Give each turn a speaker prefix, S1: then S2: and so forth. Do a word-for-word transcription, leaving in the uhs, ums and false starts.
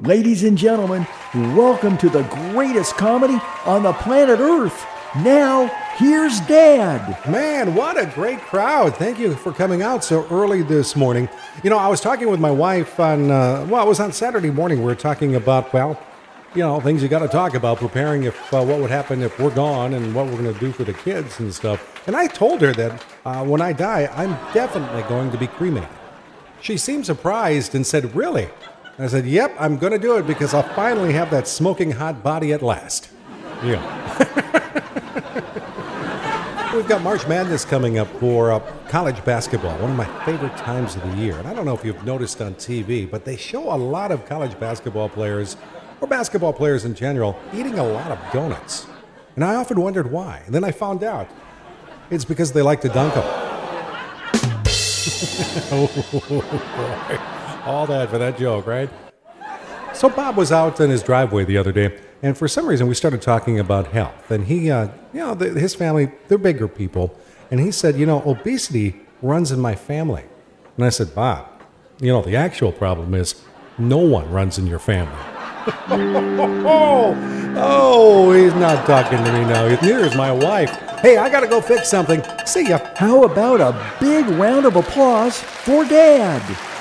S1: Ladies and gentlemen, welcome to the greatest comedy on the planet Earth. Now, here's Dad.
S2: Man, what a great crowd. Thank you for coming out so early this morning. You know, I was talking with my wife on, uh, well, it was on Saturday morning. We were talking about, well, you know, things you got to talk about, preparing if uh, what would happen if we're gone and what we're going to do for the kids and stuff. And I told her that uh, when I die, I'm definitely going to be cremated. She seemed surprised and said, really? I said, yep, I'm going to do it because I'll finally have that smoking hot body at last. Yeah. We've got March Madness coming up for uh, college basketball, one of my favorite times of the year. And I don't know if you've noticed on T V, but they show a lot of college basketball players, or basketball players in general, eating a lot of donuts. And I often wondered why. And then I found out it's because they like to dunk them. Oh, boy. All that for that joke, right? So Bob was out in his driveway the other day, and for some reason we started talking about health. And he, uh, you know, the, his family, they're bigger people. And he said, you know, obesity runs in my family. And I said, Bob, you know, the actual problem is no one runs in your family. oh, oh, he's not talking to me now. Neither is my wife. Hey, I got to go fix something. See ya.
S1: How about a big round of applause for Dad?